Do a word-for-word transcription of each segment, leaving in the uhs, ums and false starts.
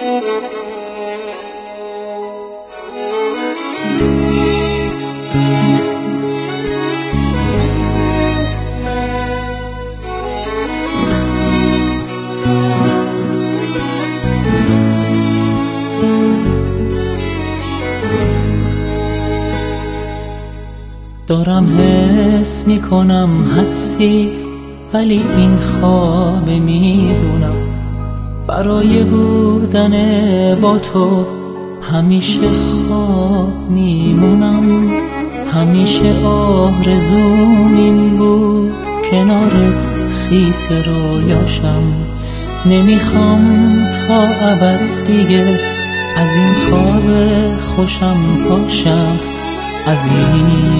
دارم حس میکنم هستی، ولی این خواب میدونم برای بودن با تو همیشه خواب میمونم. همیشه آرزوم این بود کنارت خیس رویاشم. نمیخوام تا ابد دیگه از این خواب خوشم پاشم، از این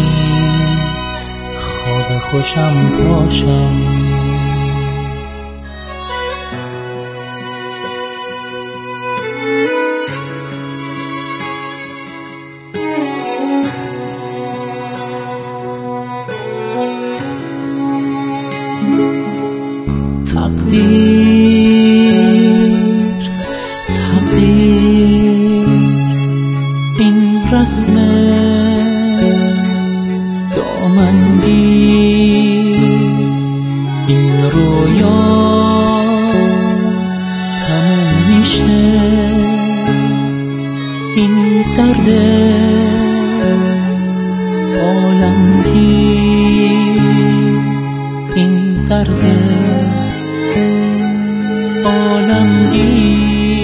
خواب خوشم پاشم. تقدیر تقدیر این رسم دامنگیر، این رویا تموم میشه. این درد عالمگیر، این درد عالمگیر.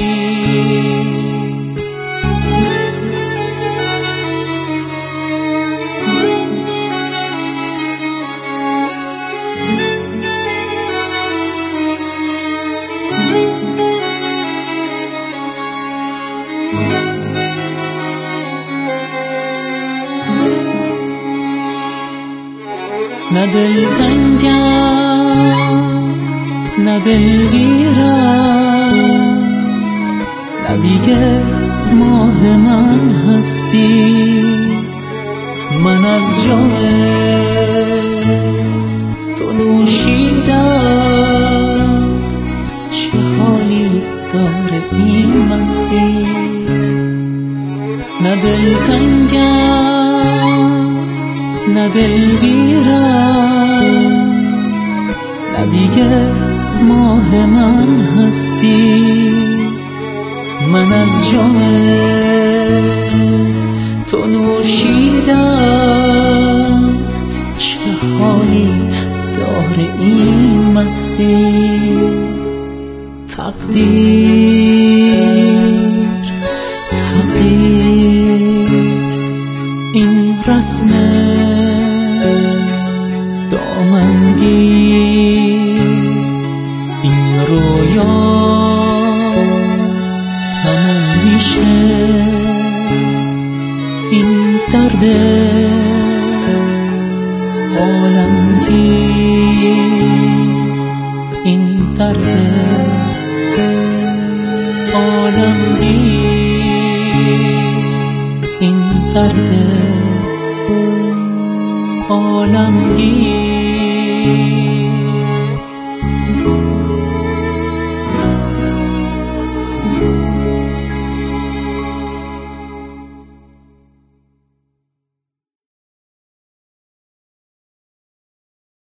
نه دلتنگم نه دلگیرم، نه دیگه ماه من هستی. من از جام تو نوشیدم، چه حالی داره این مستی. نه دلتنگم نه دلگیرم، نه دیگه ماه من هستی. من از جام تو نوشیدم، چه حالی داره این مستی. تقدیر تقدیر این رسم دامنگیر، این رویا تموم میشه. این درد عالمگیر، این درد عالمگیر، این درد عالمگیر.